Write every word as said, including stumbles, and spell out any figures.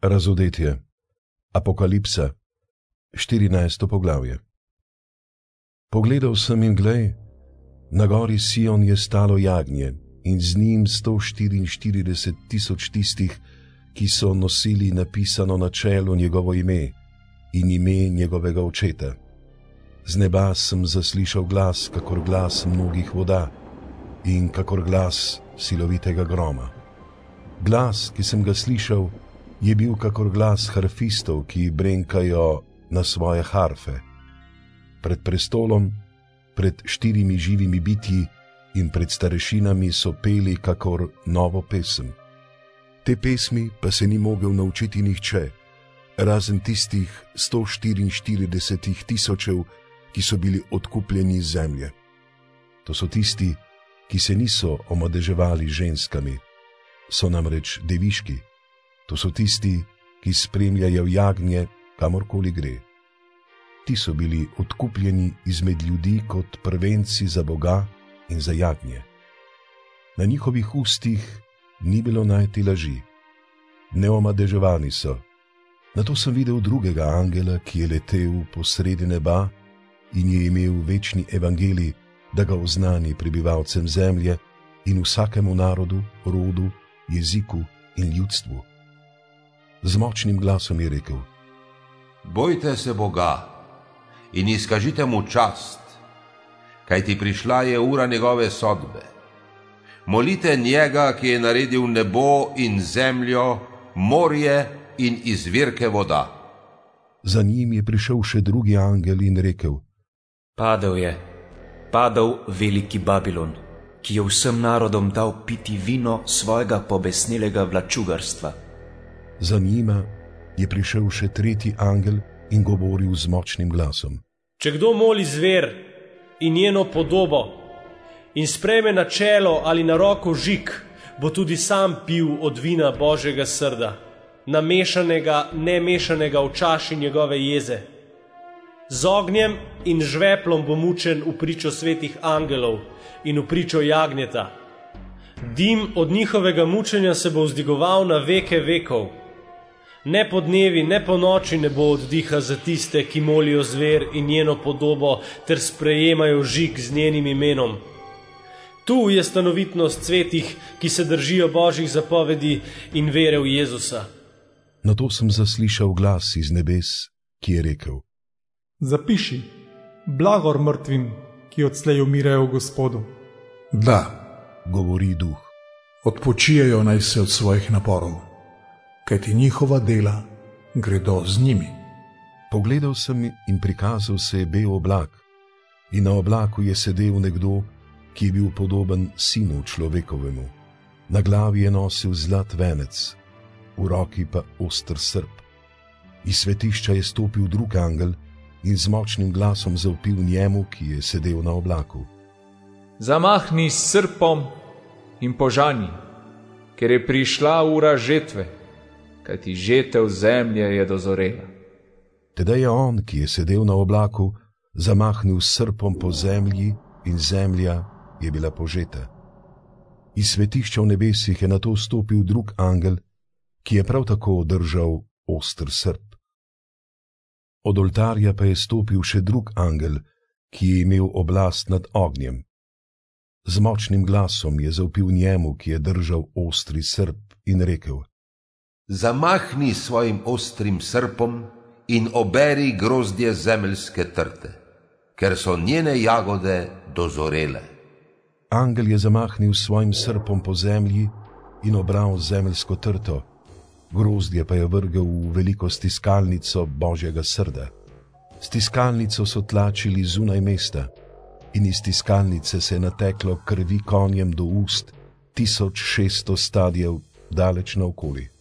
Razodetje. Apokalipsa. štirinajsto poglavje. Pogledal sem in glej, na gori Sion je stalo jagnje in z njim sto štiriinštirideset tisoč tistih, ki so nosili napisano na čelu njegovo ime in ime njegovega očeta. Z neba sem zaslišal glas, kakor glas mnogih voda in kakor glas silovitega groma. Glas, ki sem ga slišal, je bil kakor glas harfistov, ki brenkajo na svoje harfe. Pred prestolom, pred štirimi živimi bitji in pred starešinami so peli kakor novo pesem. Te pesmi pa se ni mogel naučiti nihče, razen tistih sto štiriinštirideset tisočev, ki so bili odkupljeni iz zemlje. To so tisti, ki se niso omadeževali ženskami, so namreč deviški. To so tisti, ki spremljajo jagnje, kamorkoli gre. Ti so bili odkupljeni izmed ljudi kot prvenci za Boga in za jagnje. Na njihovih ustih ni bilo najti laži. Neomadeževani so. Nato sem videl drugega angela, ki je letel posredi neba in je imel večni evangelij, da ga oznani prebivalcem zemlje in vsakemu narodu, rodu, jeziku in ljudstvu. Z močnim glasom je rekel: Bojte se Boga in izkažite mu čast, kajti prišla je ura njegove sodbe. Molite njega, ki je naredil nebo in zemljo, morje in izvirke voda. Za njim je prišel še drugi angel in rekel: Padel je, padel veliki Babilon, ki je vsem narodom dal piti vino svojega pobesnelega vlačugarstva. Za njima je prišel še tretji angel in govoril z močnim glasom: Če kdo moli zver in njeno podobo in sprejme na čelo ali na roko žig, bo tudi sam pil od vina Božjega srda, namešanega, nemešanega v čaši njegove jeze. Z ognjem in žveplom bo mučen v pričo svetih angelov in v pričo jagnjeta. Dim od njihovega mučenja se bo vzdigoval na veke vekov. Ne po dnevi, ne po noči ne bo oddiha za tiste, ki molijo zver in njeno podobo ter sprejemajo žig z njenim imenom. Tu je stanovitnost svetih, ki se držijo Božjih zapovedi in vere v Jezusa. Nato sem zaslišal glas iz nebes, ki je rekel: Zapiši, blagor mrtvim, ki odslej umirajo v Gospodu. Da, govori duh, odpočijajo naj se od svojih naporov, kajti njihova dela gredo z njimi. Pogledal sem in prikazal se je bel oblak, in na oblaku je sedel nekdo, ki je bil podoben sinu človekovemu. Na glavi je nosil zlat venec, v roki pa oster srp. Iz svetišča je stopil drug angel in z močnim glasom zavpil njemu, ki je sedel na oblaku: Zamahni s srpom in požani, ker je prišla ura žetve, kajti žetev zemlje je dozorela. Tedaj je on, ki je sedel na oblaku, zamahnil s srpom po zemlji in zemlja je bila požeta. Iz svetišča v nebesih je nato stopil drug angel, ki je prav tako držal oster srp. Od oltarja pa je stopil še drug angel, ki je imel oblast nad ognjem. Z močnim glasom je zavpil njemu, ki je držal ostri srp, in rekel: Zamahni svojim ostrim srpom in oberi grozdje zemeljske trte, ker so njene jagode dozorele. Angel je zamahnil svojim srpom po zemlji in obral zemeljsko trto, grozdje pa je vrgel v veliko stiskalnico Božjega srda. Stiskalnico so tlačili zunaj mesta in iz stiskalnice se je nateklo krvi konjem do ust, tisoč šeststo stadjev daleč naokoli.